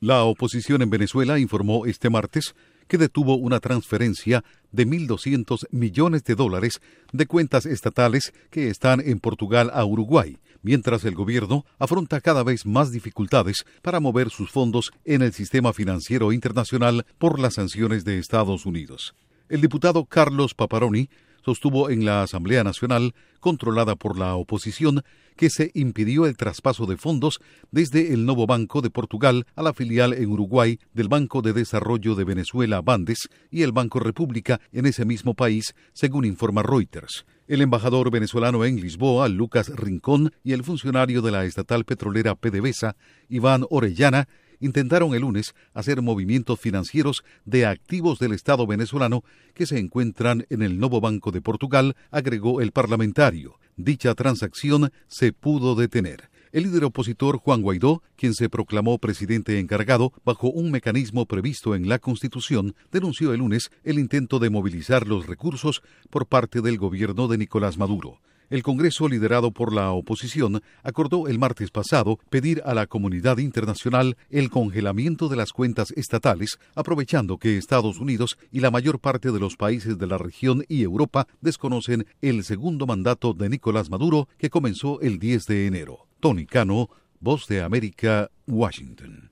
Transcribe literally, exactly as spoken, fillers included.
La oposición en Venezuela informó este martes que detuvo una transferencia de mil doscientos millones de dólares de cuentas estatales que están en Portugal a Uruguay, mientras el gobierno afronta cada vez más dificultades para mover sus fondos en el sistema financiero internacional por las sanciones de Estados Unidos. El diputado Carlos Paparoni sostuvo en la Asamblea Nacional, controlada por la oposición, que se impidió el traspaso de fondos desde el Novo Banco de Portugal a la filial en Uruguay del Banco de Desarrollo de Venezuela, Bandes, y el Banco República en ese mismo país, según informa Reuters. El embajador venezolano en Lisboa, Lucas Rincón, y el funcionario de la estatal petrolera PDVSA, Iván Orellana, intentaron el lunes hacer movimientos financieros de activos del Estado venezolano que se encuentran en el Novo Banco de Portugal, agregó el parlamentario. Dicha transacción se pudo detener. El líder opositor Juan Guaidó, quien se proclamó presidente encargado bajo un mecanismo previsto en la Constitución, denunció el lunes el intento de movilizar los recursos por parte del gobierno de Nicolás Maduro. El Congreso, liderado por la oposición, acordó el martes pasado pedir a la comunidad internacional el congelamiento de las cuentas estatales, aprovechando que Estados Unidos y la mayor parte de los países de la región y Europa desconocen el segundo mandato de Nicolás Maduro, que comenzó el diez de enero. Tony Cano, Voz de América, Washington.